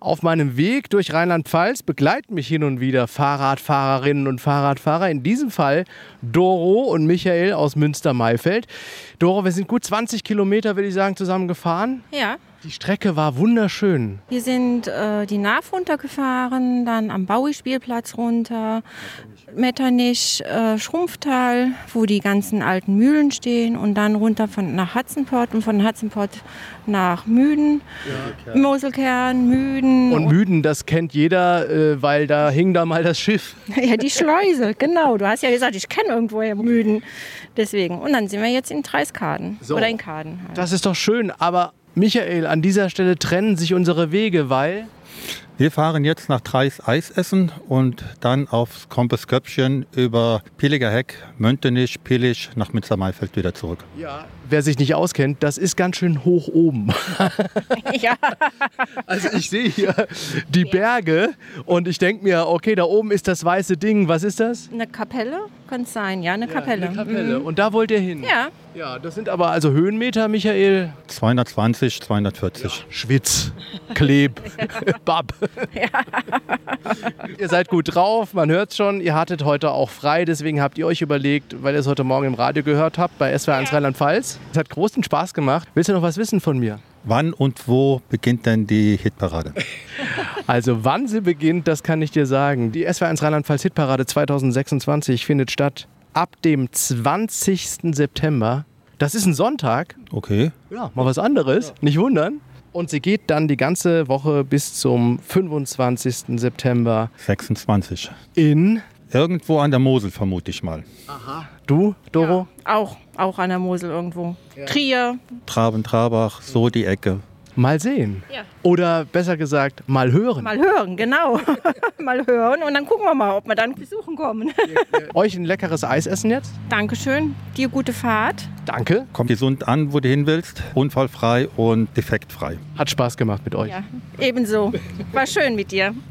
Auf meinem Weg durch Rheinland-Pfalz begleiten mich hin und wieder Fahrradfahrerinnen und Fahrradfahrer. In diesem Fall Doro und Michael aus Münster-Maifeld. Doro, wir sind gut 20 Kilometer, würde ich sagen, zusammen gefahren. Ja. Die Strecke war wunderschön. Wir sind die NAV runtergefahren, dann am Baui-Spielplatz runter, Metternich, Schrumpftal, wo die ganzen alten Mühlen stehen und dann runter nach Hatzenpott und von Hatzenpott nach Müden, Moselkern, Müden. Und Müden, das kennt jeder, weil da hing da mal das Schiff. Ja, die Schleuse, genau. Du hast ja gesagt, ich kenne irgendwoher Müden. Deswegen. Und dann sind wir jetzt in Treiskaden oder in Kaden. Halt. Das ist doch schön, aber Michael, an dieser Stelle trennen sich unsere Wege, weil... Wir fahren jetzt nach Treis Eis essen und dann aufs Kompesköpfchen über Piliger Heck, Möntenich, Pillich nach Münster-Maifeld wieder zurück. Ja, wer sich nicht auskennt, das ist ganz schön hoch oben. Ja. Also ich sehe hier die Berge und ich denke mir, okay, da oben ist das weiße Ding. Was ist das? Eine Kapelle? Kann es sein, ja, eine Kapelle. Eine Kapelle. Und da wollt ihr hin? Ja. Ja, das sind aber also Höhenmeter, Michael. 220, 240. Schwitz, Kleb, Bab. Ja. Ihr seid gut drauf, man hört schon. Ihr hattet heute auch frei, deswegen habt ihr euch überlegt, weil ihr es heute Morgen im Radio gehört habt, bei SWR1 Rheinland-Pfalz. Es hat großen Spaß gemacht. Willst du noch was wissen von mir? Wann und wo beginnt denn die Hitparade? Also wann sie beginnt, das kann ich dir sagen. Die SWR1 Rheinland-Pfalz Hitparade 2026 findet statt ab dem 20. September. Das ist ein Sonntag. Okay. Ja, mal was anderes. Nicht wundern. Und sie geht dann die ganze Woche bis zum 25. September 26. in... Irgendwo an der Mosel, vermute ich mal. Aha. Du, Doro? Ja, auch an der Mosel irgendwo. Ja. Trier. Trabach, so die Ecke. Mal sehen. Ja. Oder besser gesagt, mal hören. Mal hören, genau. Mal hören und dann gucken wir mal, ob wir dann besuchen kommen. Euch ein leckeres Eis essen jetzt? Dankeschön. Dir gute Fahrt. Danke. Komm gesund an, wo du hin willst. Unfallfrei und defektfrei. Hat Spaß gemacht mit euch. Ja, ebenso. War schön mit dir.